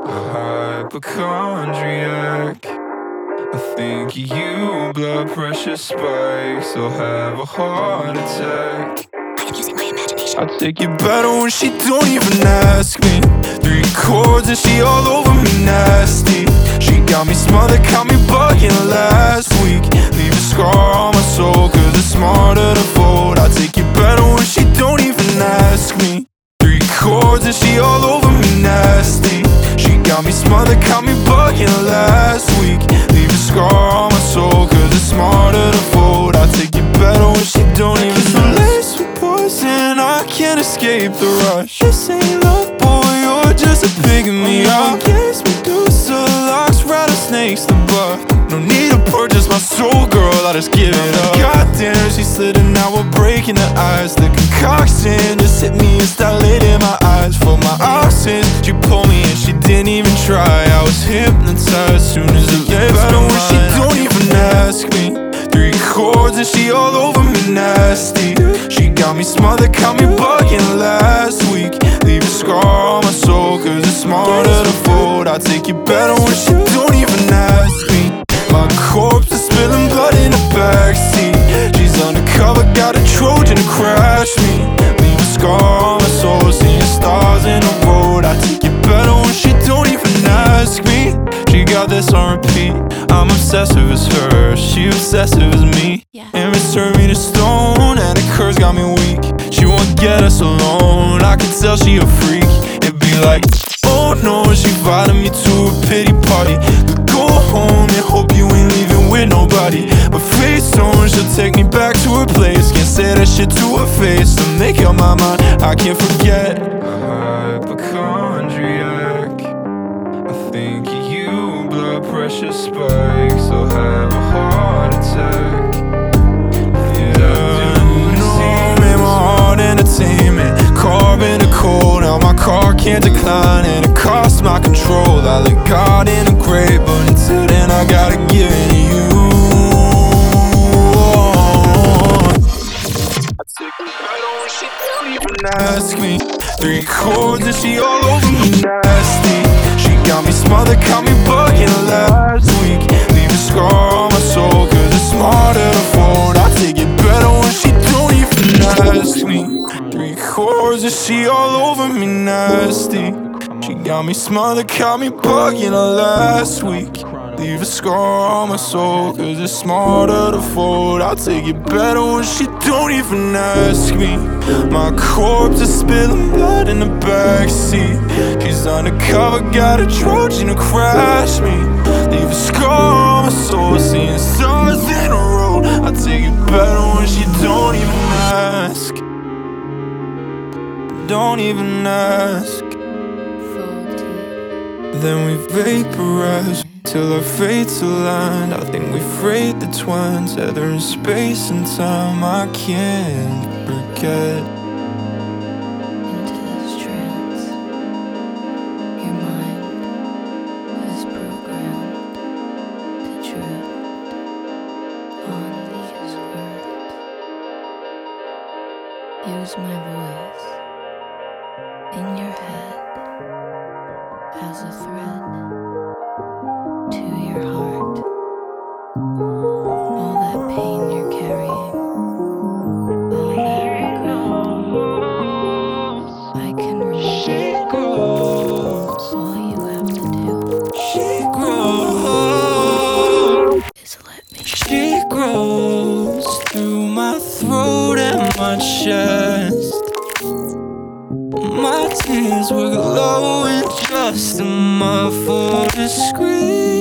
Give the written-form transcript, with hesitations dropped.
hypochondriac. I think you, blood pressure spikes, I'll have a heart attack. I am using my imagination. I take it better when she don't even ask me. 3 chords and she all over me nasty. She got me smothered, caught me bugging last week. Leave a scar on my soul, cause it's smarter to fold. I take it better when she don't even ask me. 3 chords and she all over me nasty. She got me smothered, caught me bugging last week. Leave a scar on my soul, cause it's smarter to fold. I take it better when she don't even ask me. Poison, I can't escape the rush. This ain't love, boy, you're just a pick-me up. Yes, Medusa, locks, rattlesnakes, the buff. No need to purchase my soul, girl, I just give it up. Goddamn, she slid and now we're breaking the ice. The concoction just hit me and dilated my eyes. For my oxygen, she pulled me and she didn't even try. I was hypnotized soon as the lips go when she don't even ask me. 3 chords and she all over me nasty. She got me smothered, caught me bugging last week. Leave a scar on my soul, cause it's smarter to fold. I take it better when she don't even ask me. My corpse is spilling blood in the backseat. She's undercover, got a Trojan to crash me. Leave a scar on my soul, seeing stars in the road. I take it better when she don't even ask me. She got this on repeat. I'm obsessive as her, she obsessive as me. And it's turned me to stone, and the curse got me weak. She won't get us alone, I can tell she a freak. It'd be like, oh no, she invited me to a pity party. But go home and hope you ain't leaving with nobody. But face on, she'll take me back to her place. Can't say that shit to her face, to make up my mind, I can't forget. Hypochondriac, I think you, blood pressure spikes, I'll have a heart attack. Entertainment, carving a code. Now my car can't decline and it costs my control. I let God in the grave, but until then I gotta give it to you. I take it better when she don't even ask me. 3 chords and she all over me nasty. She got me smothered, caught me bugging last week. Leave a scar on my soul, cause it's smarter to fold. I take it better when she don't even ask me. 3 chords and she all over me nasty. She got me smothered, caught me bugging her last week. Leave a scar on my soul, cause it's smarter to fold. I'll take it better when she don't even ask me. My corpse is spilling blood in the backseat. She's undercover, got a Trojan to crash me. Leave a scar on my soul, seeing stars in a row. I'll take it better when she don't even ask. Don't even ask. Then we vaporize till our fates aligned. I think we frayed the twine, tether in space and time. I can't forget. Into this trance, your mind is programmed to drift on these words. Use my voice in your head as a thread to your heart. All that pain you're carrying, all that regret, I can remove it. All you have to do is let me. She grows through my throat and my chest. My tears were glowing just enough for the screen.